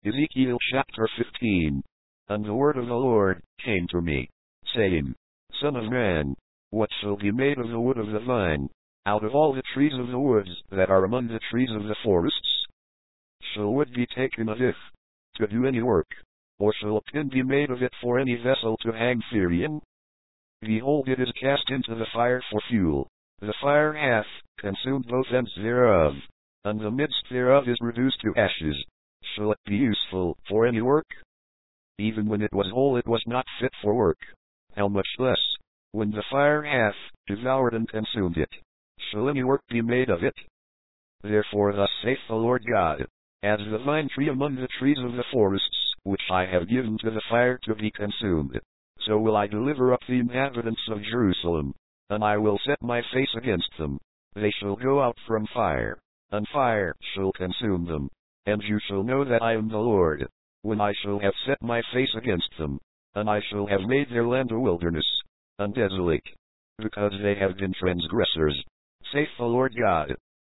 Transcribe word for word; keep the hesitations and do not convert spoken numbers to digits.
Ezekiel chapter fifteen. And the word of the Lord came to me, saying, Son of man, what shall be made of the wood of the vine, out of all the trees of the woods that are among the trees of the forests? Shall wood be taken of it, to do any work, or shall a pin be made of it for any vessel to hang fire in? Behold, it is cast into the fire for fuel. The fire hath consumed both ends thereof, and the midst thereof is reduced to ashes. Shall it be useful for any work? Even when it was whole it was not fit for work. How much less, when the fire hath devoured and consumed it, shall any work be made of it? Therefore thus saith the Lord God, as the vine tree among the trees of the forests, which I have given to the fire to be consumed, so will I deliver up the inhabitants of Jerusalem, and I will set my face against them. They shall go out from fire, and fire shall consume them. And you shall know that I am the Lord, when I shall have set my face against them, and I shall have made their land a wilderness, and desolate, because they have been transgressors, saith the Lord God.